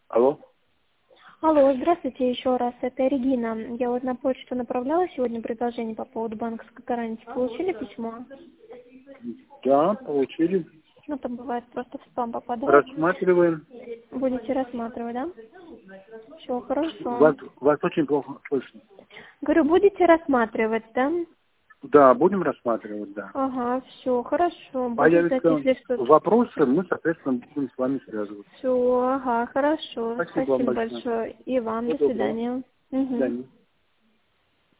Алло. Алло, здравствуйте еще раз, это Регина. Я вот на почту направляла сегодня предложение по поводу банковской гарантии. Получили письмо? Да, получили. Ну, там бывает просто в спам попадает. Рассматриваем. Будете рассматривать, да? Все, хорошо. Вас очень плохо слышно. Говорю, будете рассматривать, да? Да, будем рассматривать, да. Ага, все, хорошо. Буду ждать, Появятся если что. вопросы, мы, соответственно, будем с вами связываться. Все, ага, хорошо. Спасибо вам Спасибо большое. большое. И вам, Всего до доброго. свидания. До Угу. свидания.